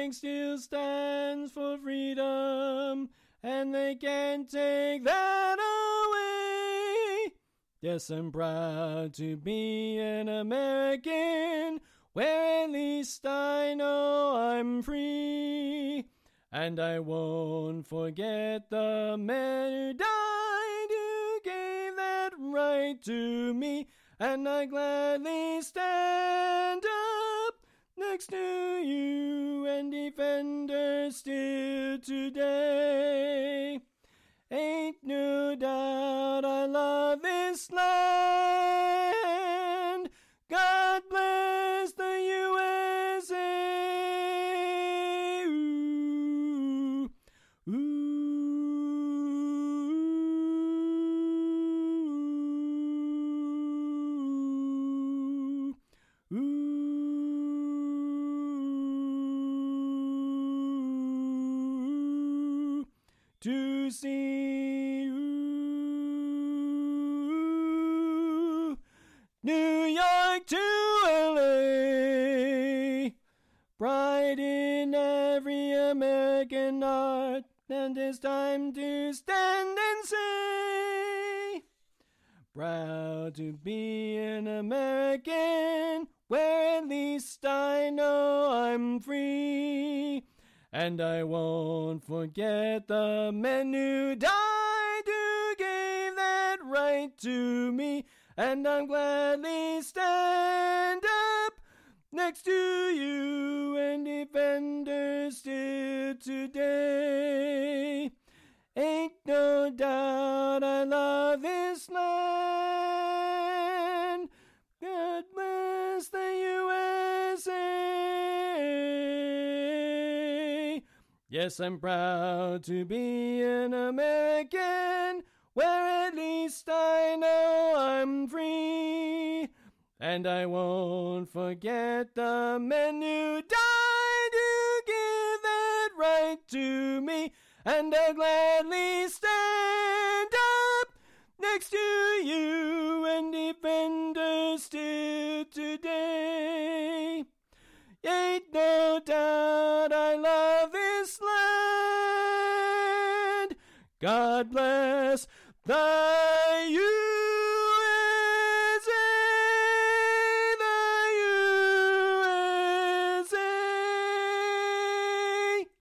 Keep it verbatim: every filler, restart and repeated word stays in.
flag still stands for freedom, and they can't take that away. Yes, I'm proud to be an American, where at least I know I'm free. And I won't forget the men who died, who gave that right to me. And I gladly stand up next to you and defend her still today. Ain't no doubt I love this land. God bless the U S A. Ooh, ooh. Ooh, to see ooh, New York to L A, pride in every American heart, and it's time to stand and say, proud to be an American, where at least I know I'm free. And I won't forget the men who died, who gave that right to me. And I'm gladly stand up next to you and defend her still today. Ain't no doubt I love this land. God bless the U S A. Yes, I'm proud to be an American, where at least I know I'm free. And I won't forget the men who died, who gave that right to me. And I'll gladly stand up next to you and defend her still today. Ain't no doubt I love this land. God bless the U